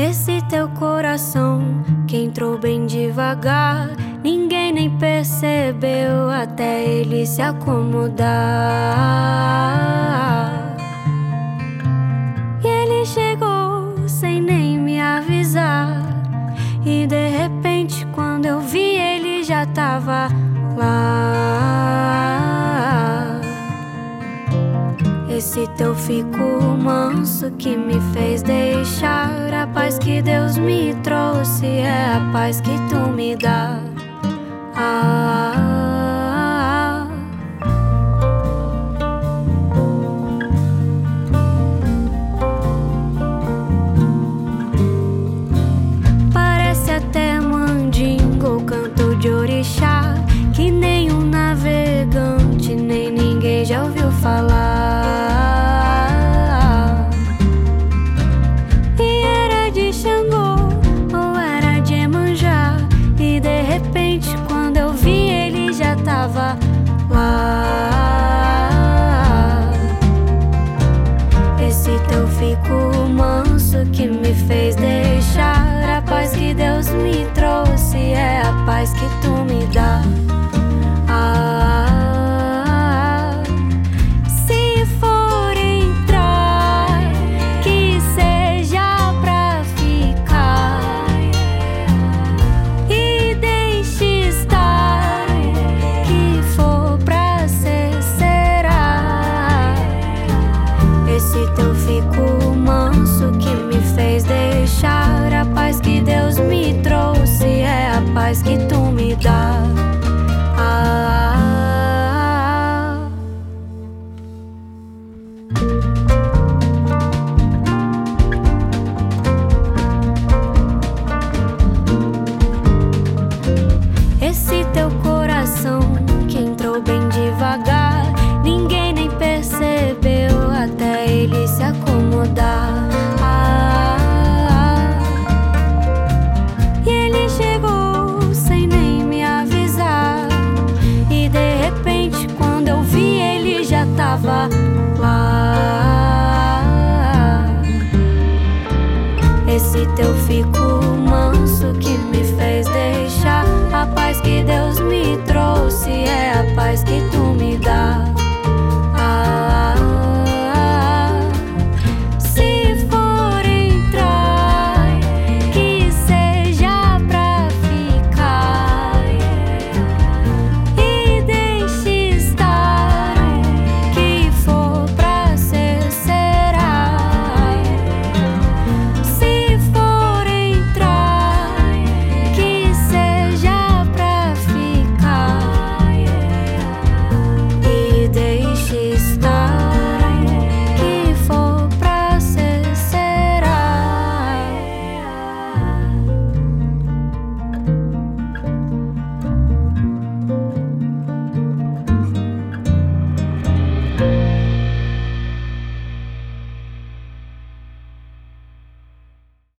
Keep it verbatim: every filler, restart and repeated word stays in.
Esse teu coração que entrou bem devagar, ninguém nem percebeu até ele se acomodar. E ele chegou sem nem me avisar, e de repente quando eu vi ele já tava lá. Esse teu fico manso que me fez deixar a paz que Deus me trouxe, é a paz que tu me dá. Ah, ah, ah. Parece até mandinga ou canto de orixá, que nenhum navegante nem ninguém já ouviu falar. E era de Xangô ou era de Iemanjá, e de repente quando eu vi ele já tava lá. Esse teu fico manso que me fez deixar a paz que Deus me trouxe, é a paz que tu me dá.